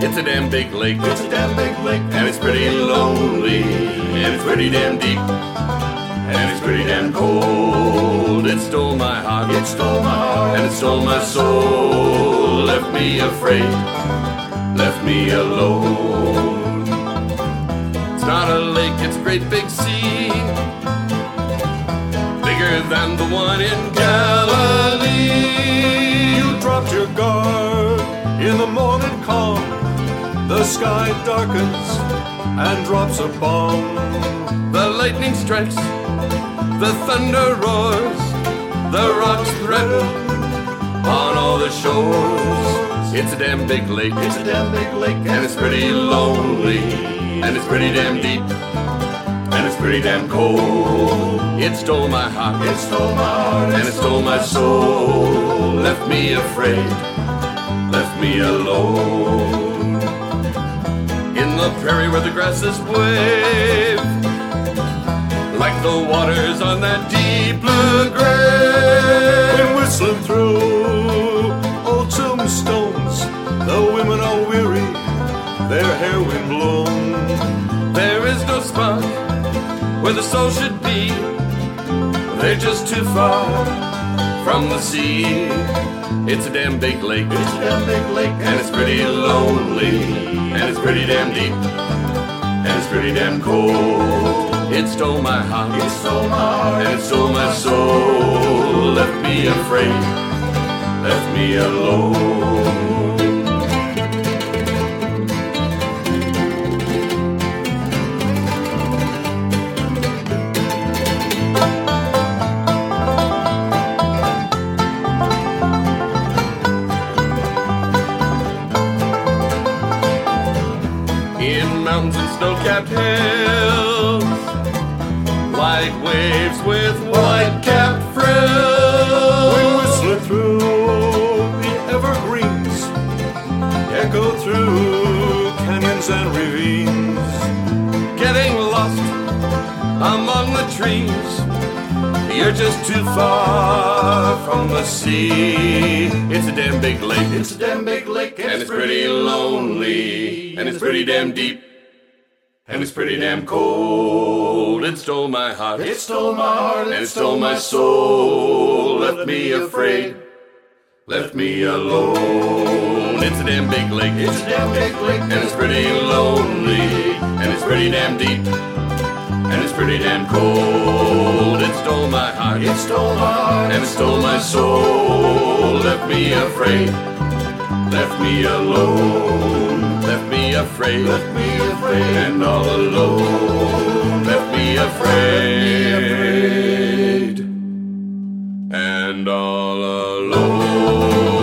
It's a damn big lake. It's a damn big lake. And it's pretty lonely. And it's pretty damn deep. And it's pretty damn cold. It stole my heart. It stole my heart. And it stole my soul. Left me afraid. Left me alone. It's not a lake, it's a great big sea. Bigger than the one in Galilee. You dropped your guard in the morning calm. The sky darkens and drops a bomb. The lightning strikes, the thunder roars, the rocks threaten on all the shores. It's a damn big lake. It's a damn big lake. And it's pretty lonely. And it's pretty damn deep. And it's pretty damn cold. It stole my heart. It stole my heart. And it stole my soul. Left me afraid. Left me alone. In the prairie where the grasses wave, like the waters on that deep blue grave. Wind whistling through old tombstones. The women are weary, their hair wind blown. There is no spot where the soul should be. They're just too far from the sea. It's a damn big lake. It's a damn big lake. And it's pretty lonely. And it's pretty damn deep. And it's pretty damn cold. It stole my heart. It stole my heart. And it stole my soul. Left me afraid. Left me alone. In mountains and snow-capped hills, like waves with white-capped frills. Wind whistling through the evergreens, echo through canyons and ravines. Getting lost among the trees, you're just too far from the sea. It's a damn big lake. It's a damn big lake. And it's pretty lonely. And it's pretty damn deep. And it's pretty damn cold. It stole my heart. It stole my heart. And it stole my soul. Left me afraid. Left me alone. It's a damn big lake. It's a damn big lake. And it's pretty lonely. And it's pretty damn deep. And it's pretty damn cold. It stole my heart. It stole my heart. And it stole my soul. Left me afraid. Left me alone. Left me afraid. Left me afraid. And all alone. Left me afraid. And all alone.